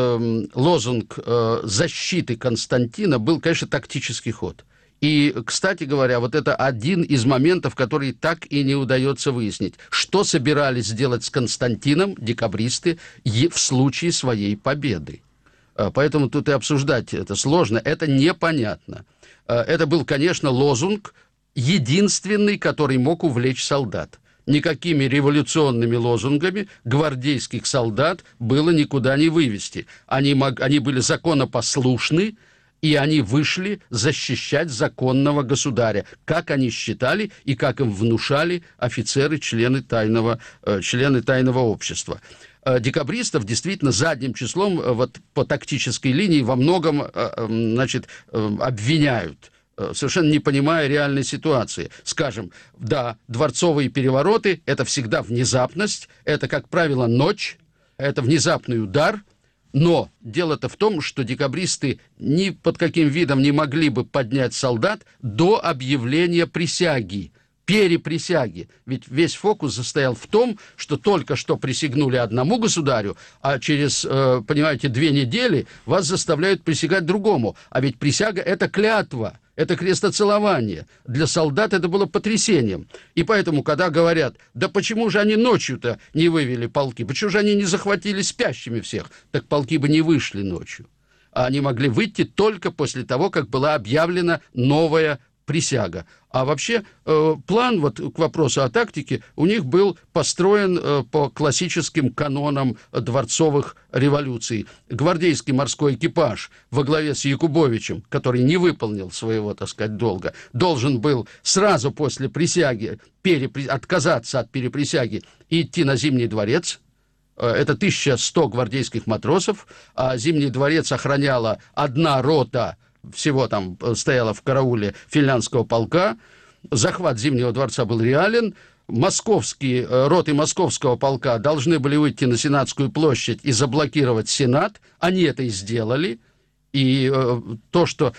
лозунг защиты Константина, был, конечно, тактический ход. И, кстати говоря, вот это один из моментов, который так и не удается выяснить. Что собирались сделать с Константином декабристы в случае своей победы? Поэтому тут и обсуждать это сложно, это непонятно. Это был, конечно, лозунг, единственный, который мог увлечь солдат. Никакими революционными лозунгами гвардейских солдат было никуда не вывести. Они были законопослушны, и они вышли защищать законного государя, как они считали и как им внушали офицеры, члены тайного общества. Декабристов действительно задним числом по тактической линии во многом обвиняют, совершенно не понимая реальной ситуации. Скажем, да, дворцовые перевороты – это всегда внезапность, это, как правило, ночь, это внезапный удар. Но дело-то в том, что декабристы ни под каким видом не могли бы поднять солдат до объявления присяги, переприсяги. Ведь весь фокус состоял в том, что только что присягнули одному государю, а через, 2 недели вас заставляют присягать другому. А ведь присяга – это клятва. Это крестоцелование. Для солдат это было потрясением. И поэтому, когда говорят, да почему же они ночью-то не вывели полки, почему же они не захватили спящими всех, так полки бы не вышли ночью. они могли выйти только после того, как была объявлена новая присяга. А вообще план, вот к вопросу о тактике, у них был построен по классическим канонам дворцовых революций. Гвардейский морской экипаж во главе с Якубовичем, который не выполнил своего, так сказать, долга, должен был сразу после присяги отказаться от переприсяги и идти на Зимний дворец. Это 1100 гвардейских матросов, а Зимний дворец охраняла одна рота, всего там стояла в карауле финляндского полка. Захват Зимнего дворца был реален. Московские роты московского полка должны были выйти на Сенатскую площадь и заблокировать Сенат. Они это и сделали. И то, что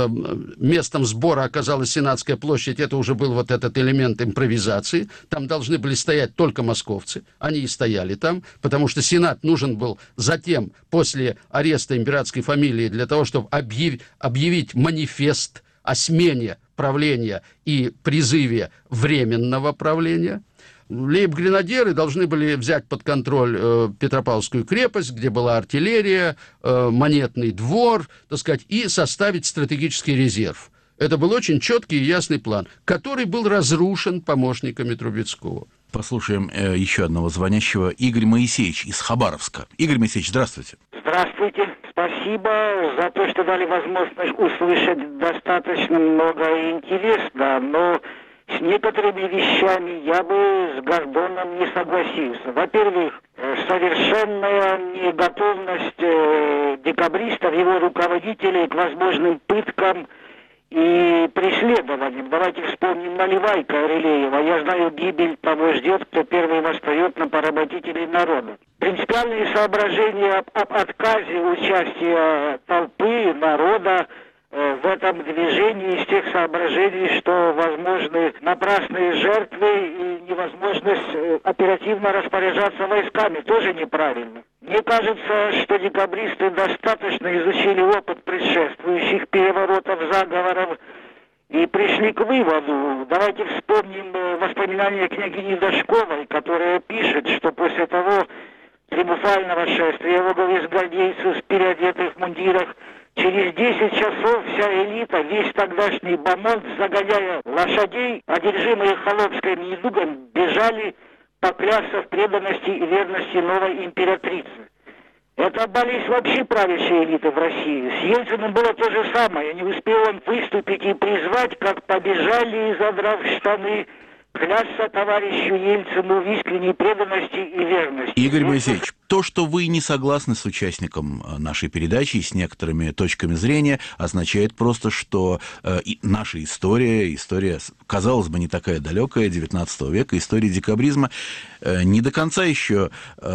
местом сбора оказалась Сенатская площадь, это уже был вот этот элемент импровизации. Там должны были стоять только московцы. Они и стояли там, потому что Сенат нужен был затем, после ареста императорской фамилии, для того, чтобы объявить манифест о смене правления и призыве временного правления. Лейб-гренадеры должны были взять под контроль Петропавловскую крепость, где была артиллерия, монетный двор, так сказать, и составить стратегический резерв. Это был очень четкий и ясный план, который был разрушен помощниками Трубецкого. Послушаем еще одного звонящего. Игорь Моисеевич из Хабаровска. Игорь Моисеевич, здравствуйте. Здравствуйте. Спасибо за то, что дали возможность услышать достаточно много и интересно, но с некоторыми вещами я бы с Гордоном не согласился. Во-первых, совершенная неготовность декабристов, его руководителей к возможным пыткам и преследованиям. Давайте вспомним Наливайка Рылеева. Я знаю, гибель того ждет, кто первый восстает на поработителей народа. Принципиальные соображения об отказе участия толпы, народа в этом движении из тех соображений, что возможны напрасные жертвы и невозможность оперативно распоряжаться войсками, тоже неправильно. Мне кажется, что декабристы достаточно изучили опыт предшествующих переворотов, заговоров и пришли к выводу. Давайте вспомним воспоминания княгини Дашковой, которая пишет, что после того триумфального шествия во главе с гвардейцев, переодетых в мундирах, через 10 часов вся элита, весь тогдашний бомонд, загоняя лошадей, одержимые холопским недугом, бежали поклясться в преданности и верности новой императрице. Это болезнь вообще правящей элиты в России. С Ельциным было то же самое. Не успел он выступить и призвать, как побежали, задрав штаны, клясться товарищу Ельцину в искренней преданности и верности. Игорь Моисеевич, то, что вы не согласны с участником нашей передачи и с некоторыми точками зрения, означает просто, что наша история, казалось бы, не такая далекая, 19 века, история декабризма, не до конца еще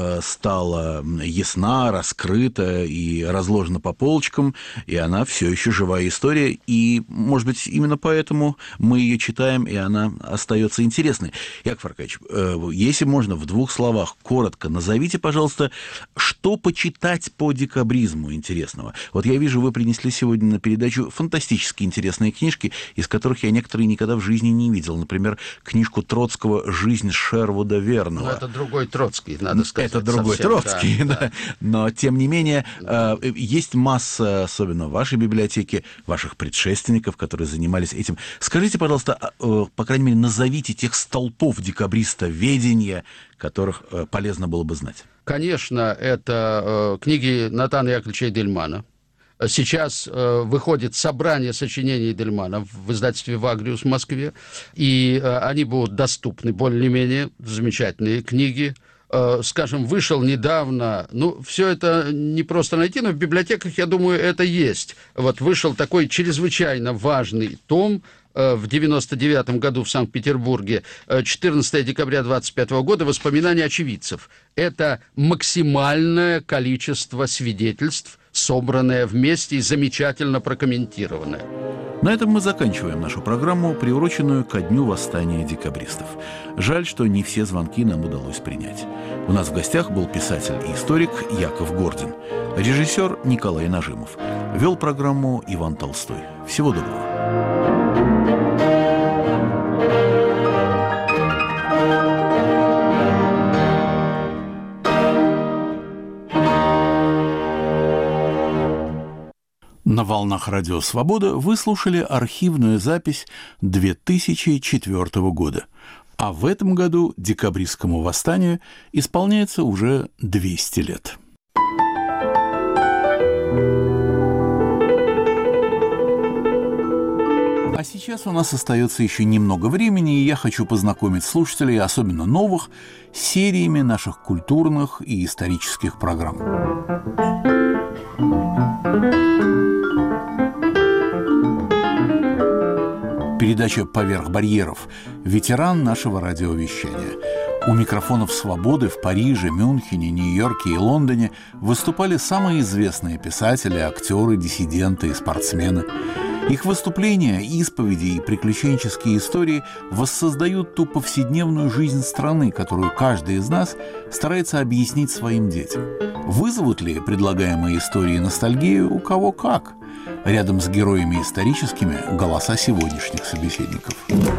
стала ясна, раскрыта и разложена по полочкам, и она все еще живая история, и, может быть, именно поэтому мы ее читаем, и она остается интересной. Яков Аркадьевич, если можно, в 2 словах, коротко назовите, пожалуйста, что почитать по декабризму интересного. Вот я вижу, вы принесли сегодня на передачу фантастически интересные книжки, из которых я некоторые никогда в жизни не видел. Например, книжку Троцкого «Жизнь Шервуда Верного». Ну, это другой Троцкий, надо сказать. Это другой совсем, Троцкий, да. Но, тем не менее, есть масса, особенно в вашей библиотеке, ваших предшественников, которые занимались этим. Скажите, пожалуйста, по крайней мере, назовите тех столпов декабристоведения, которых полезно было бы знать. Конечно, это книги Натана Яковлевича Эдельмана. Сейчас выходит собрание сочинений Эдельмана в издательстве «Вагриус» в Москве, и они будут доступны более-менее, замечательные книги. Скажем, вышел недавно, все это не просто найти, но в библиотеках, я думаю, это есть. Вот вышел такой чрезвычайно важный том в 1999 году в Санкт-Петербурге, 14 декабря 1925 года, «Воспоминания очевидцев». Это максимальное количество свидетельств, собранное вместе и замечательно прокомментированное. На этом мы заканчиваем нашу программу, приуроченную ко Дню восстания декабристов. Жаль, что не все звонки нам удалось принять. У нас в гостях был писатель и историк Яков Гордин, режиссер Николай Нажимов. Вел программу Иван Толстой. Всего доброго. На волнах Радио Свобода вы слушали архивную запись 2004 года. А в этом году декабристскому восстанию исполняется уже 200 лет. А сейчас у нас остается еще немного времени, и я хочу познакомить слушателей, особенно новых, с сериями наших культурных и исторических программ. Передача «Поверх барьеров» – ветеран нашего радиовещания. У микрофонов «Свободы» в Париже, Мюнхене, Нью-Йорке и Лондоне выступали самые известные писатели, актеры, диссиденты и спортсмены. Их выступления, исповеди и приключенческие истории воссоздают ту повседневную жизнь страны, которую каждый из нас старается объяснить своим детям. Вызовут ли предлагаемые истории ностальгию у кого как? Рядом с героями историческими – голоса сегодняшних собеседников.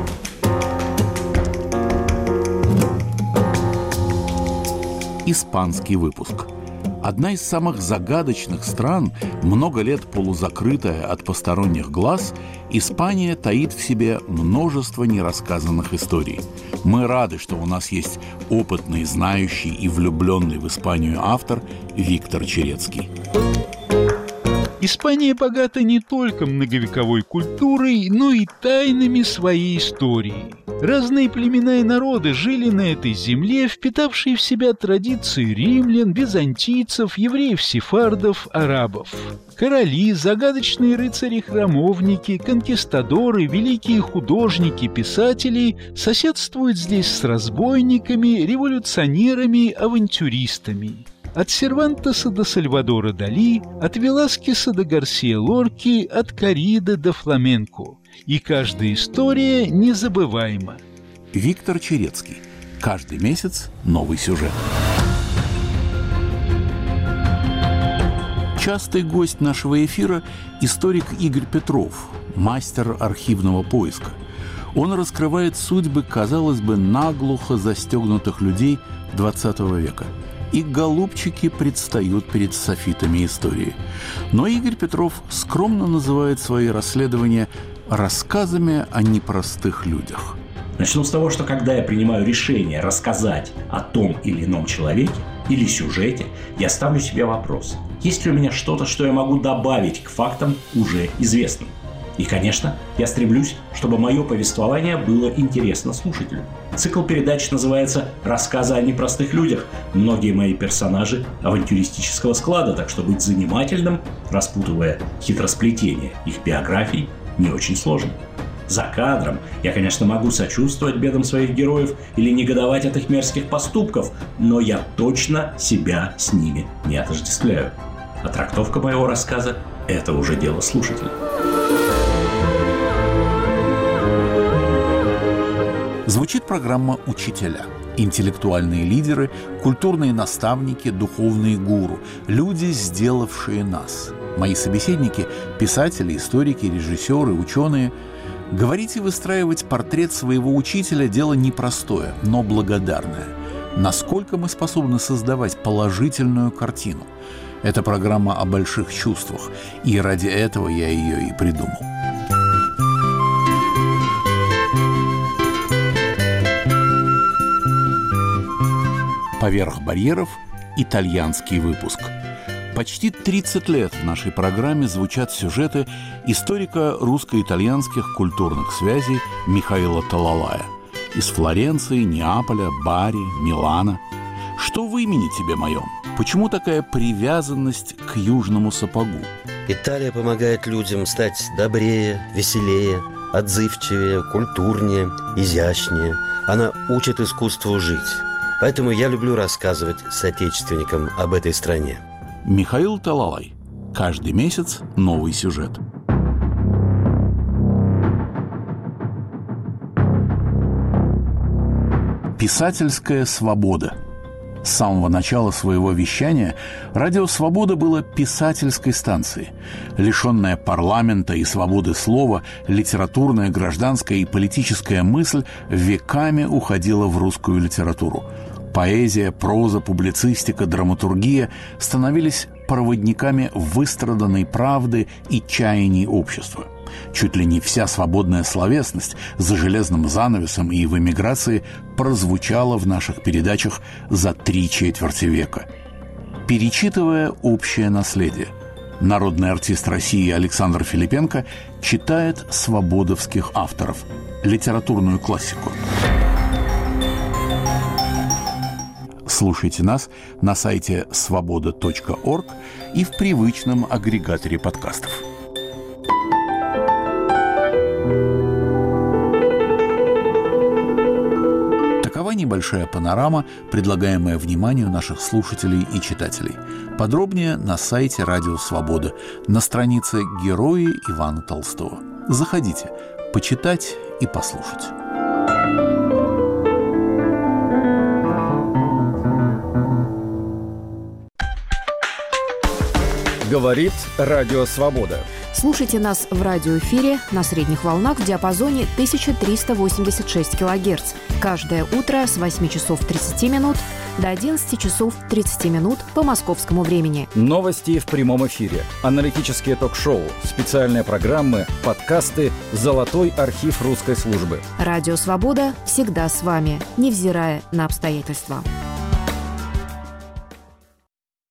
Испанский выпуск. Одна из самых загадочных стран, много лет полузакрытая от посторонних глаз, Испания таит в себе множество нерассказанных историй. Мы рады, что у нас есть опытный, знающий и влюбленный в Испанию автор Виктор Черецкий. Испания богата не только многовековой культурой, но и тайнами своей истории. Разные племена и народы жили на этой земле, впитавшие в себя традиции римлян, византийцев, евреев-сефардов, арабов. Короли, загадочные рыцари-храмовники, конкистадоры, великие художники, писатели соседствуют здесь с разбойниками, революционерами, авантюристами. От Сервантеса до Сальвадора Дали, от Веласкеса до Гарсия Лорки, от Корриды до фламенко. И каждая история незабываема. Виктор Черецкий. Каждый месяц новый сюжет. Частый гость нашего эфира – историк Игорь Петров, мастер архивного поиска. Он раскрывает судьбы, казалось бы, наглухо застегнутых людей XX века. И голубчики предстают перед софитами истории. Но Игорь Петров скромно называет свои расследования рассказами о непростых людях. Начну с того, что когда я принимаю решение рассказать о том или ином человеке или сюжете, я ставлю себе вопрос: есть ли у меня что-то, что я могу добавить к фактам уже известным? И, конечно, я стремлюсь, чтобы мое повествование было интересно слушателю. Цикл передач называется «Рассказы о непростых людях». Многие мои персонажи авантюристического склада, так что быть занимательным, распутывая хитросплетения их биографий, не очень сложно. За кадром я, конечно, могу сочувствовать бедам своих героев или негодовать от их мерзких поступков, но я точно себя с ними не отождествляю. А трактовка моего рассказа – это уже дело слушателя. Звучит программа «Учителя». Интеллектуальные лидеры, культурные наставники, духовные гуру. Люди, сделавшие нас. Мои собеседники – писатели, историки, режиссеры, ученые. Говорить и выстраивать портрет своего учителя – дело непростое, но благодарное. Насколько мы способны создавать положительную картину? Это программа о больших чувствах, и ради этого я ее и придумал. «Поверх барьеров» – итальянский выпуск. Почти 30 лет в нашей программе звучат сюжеты историка русско-итальянских культурных связей Михаила Талалая. Из Флоренции, Неаполя, Бари, Милана. Что в имени тебе моем? Почему такая привязанность к южному сапогу? Италия помогает людям стать добрее, веселее, отзывчивее, культурнее, изящнее. Она учит искусству жить. Поэтому я люблю рассказывать соотечественникам об этой стране. Михаил Талалай. Каждый месяц новый сюжет. Писательская свобода. С самого начала своего вещания Радио Свобода было писательской станцией. Лишенная парламента и свободы слова, литературная, гражданская и политическая мысль веками уходила в русскую литературу. Поэзия, проза, публицистика, драматургия становились проводниками выстраданной правды и чаяний общества. Чуть ли не вся свободная словесность за железным занавесом и в эмиграции прозвучала в наших передачах за 3/4 века. Перечитывая общее наследие, народный артист России Александр Филипенко читает свободовских авторов, литературную классику. Слушайте нас на сайте svoboda.org и в привычном агрегаторе подкастов. Такова небольшая панорама, предлагаемая вниманию наших слушателей и читателей. Подробнее на сайте Радио Свобода, на странице «Герои Ивана Толстого». Заходите, почитать и послушать. Говорит Радио Свобода. Слушайте нас в радиоэфире на средних волнах в диапазоне 1386 кГц. Каждое утро с 8 часов 30 минут до 11 часов 30 минут по московскому времени. Новости в прямом эфире, аналитические ток-шоу, специальные программы, подкасты, золотой архив русской службы. Радио «Свобода» всегда с вами, невзирая на обстоятельства.